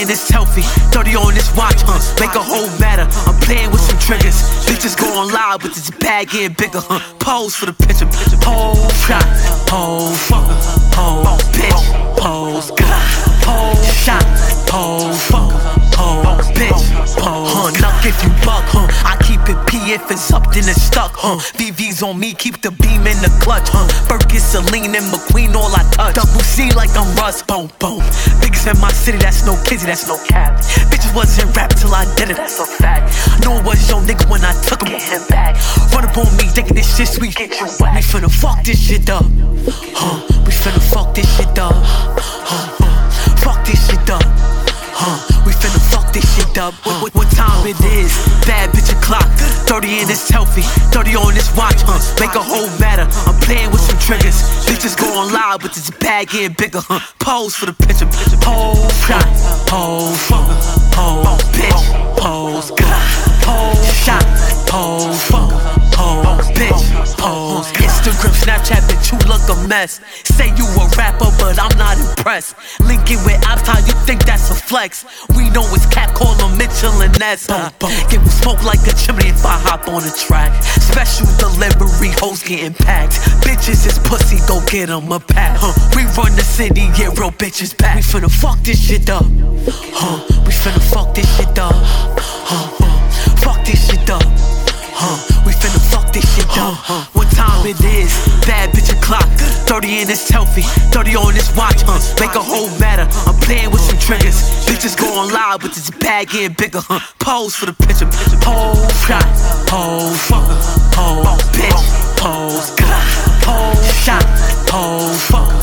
in this selfie, 30 on this watch, make a whole matter. I'm playing with some triggers. Bitches going loud, but this bag getting bigger, Pose for the picture, pose shot, pose fucker, pose bitch, pose pose shot, pose fucker, pose bitch, pose. Knock if you buck, I keep it P if it's up, then it's stuck, VV's on me, keep the beam in the clutch, Birkin, Celine, and McQueen, all I touch. Double C like I'm Russ, boom, boom. Biggest in my city, that's no kizzy, that's no cap. Bitches wasn't rap till I did it, that's a fact. Know it was your nigga when I took him, get him back. Run up on me, thinking this shit sweet, get you whack. We finna fuck this shit up, we finna fuck this shit up, fuck this shit up, we finna fuck this shit up. What time it is? Bad bitch o'clock. 30 in this selfie, 30 on this watch, make a whole matter. I'm playing with some triggers. Bitches going loud, but this bag getting bigger, Pose for the picture, pose shot, pose fucker, pose bitch, pose pose shot, pose fucker, pose bitch, pose. Instagram, Snapchat, bitch, you look a mess. Say you a rapper, but I'm not impressed. Linking with ops, how you think that's a flex? We know it's cap, call them Mitchell and Ness. Get with smoke like a chimney if I hop on the track. Special delivery, hoes getting packed. Bitches is pussy, go get them a pack. We run the city, yeah, real bitches back. We finna fuck this shit up, we finna fuck this shit up, fuck this shit up, we finna fuck this shit up. What time it is? Bad bitch o'clock. 30 in this selfie, 30 on this watch, make a whole matter. I'm playing with some triggers. Bitches going loud, but this bag getting bigger, Pose for the picture, pose shot, pose fucker, pose bitch, pose shot, pose fucker.